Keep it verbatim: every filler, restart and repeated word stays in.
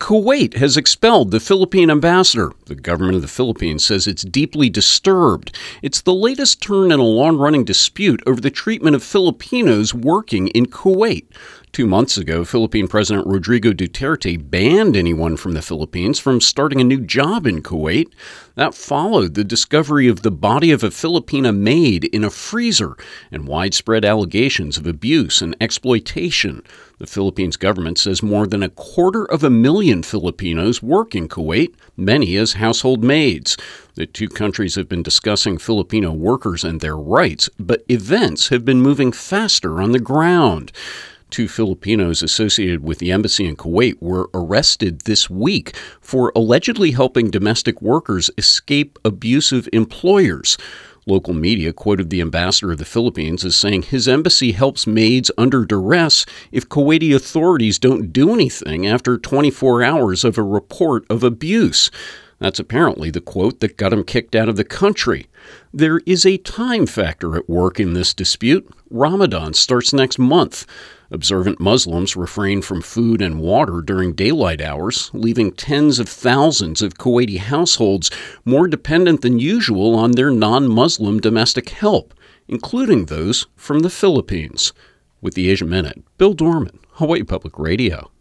Kuwait has expelled the Philippine ambassador. The government of the Philippines says it's deeply disturbed. It's the latest turn in a long-running dispute over the treatment of Filipinos working in Kuwait. Two months ago, Philippine President Rodrigo Duterte banned anyone from the Philippines from starting a new job in Kuwait. That followed the discovery of the body of a Filipina maid in a freezer and widespread allegations of abuse and exploitation. The Philippines government says more than a quarter of a million Filipinos work in Kuwait, many as household maids. The two countries have been discussing Filipino workers and their rights, but events have been moving faster on the ground. Two Filipinos associated with the embassy in Kuwait were arrested this week for allegedly helping domestic workers escape abusive employers. Local media quoted the ambassador of the Philippines as saying his embassy helps maids under duress if Kuwaiti authorities don't do anything after twenty-four hours of a report of abuse. That's apparently the quote that got him kicked out of the country. There is a time factor at work in this dispute. Ramadan starts next month. Observant Muslims refrain from food and water during daylight hours, leaving tens of thousands of Kuwaiti households more dependent than usual on their non-Muslim domestic help, including those from the Philippines. With the Asia Minute, Bill Dorman, Hawaii Public Radio.